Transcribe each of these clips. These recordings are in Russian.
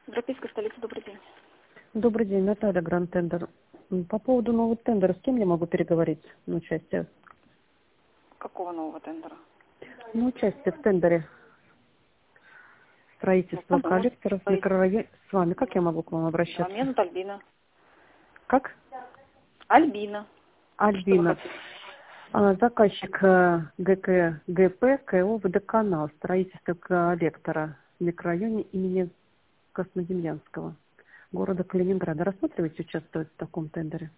Европейская столица, добрый день. Добрый день, Наталья, Гранд Тендер. По поводу нового тендера, с кем я могу переговорить на участие? Какого нового тендера? На участие в тендере строительства коллекторов в микрорайоне. С вами, как я могу к вам обращаться? Меня зовут Альбина. Как? Альбина. Что вы Альбина. хотите? Заказчик ГК, ГП, КО, водоканал, строительство коллектора в микрорайоне имени Краснодемьянского, города Калининграда. Рассматриваете участвовать в таком тендере?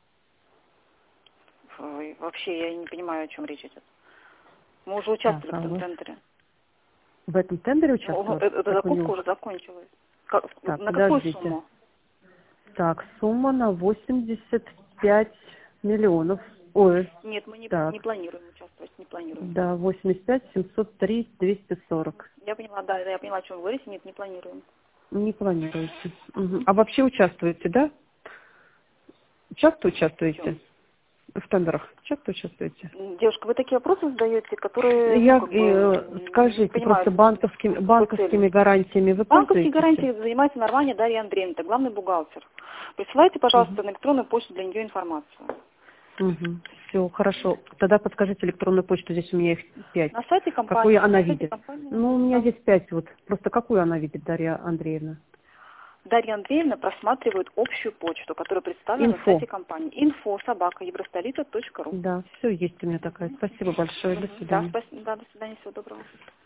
Ой, вообще я не понимаю, о чем речь идет. Мы уже Так, участвовали в этом тендере. в этом тендере Ну, участвовать? эта Так, у закупка него... уже закончилась. так, На какую подождите. сумму? Так, сумма на 85 миллионов. Ой, Нет, мы не так, планируем участвовать, не планируем. да, 85, 703, 240. Я поняла, да, я поняла, о чем вы говорите. Нет, не планируем. Не планируете. Мгм. А вообще участвуете, да? Часто В чем? участвуете в тендерах? Часто участвуете? Девушка, вы такие вопросы задаете, которые, Я, не скажите, понимаю, просто с какой целью. банковскими гарантиями вы Банковские пользуетесь? гарантии занимается Нарвания Дарья Андреевна, это главный бухгалтер. Присылайте, пожалуйста, Угу. на электронную почту для нее информацию. Угу. Все, хорошо. Тогда подскажите электронную почту, здесь у меня их 5. На сайте компании, Какую она на сайте видит? компании Ну, у меня да. здесь 5 вот. Просто какую она видит, Дарья Андреевна? Дарья Андреевна просматривает общую почту, которая представлена на Инфо. сайте компании. info@евростолица.ру. Да, все есть у меня такая. Спасибо большое. До Да, свидания. спасибо. Да, до свидания, всего доброго.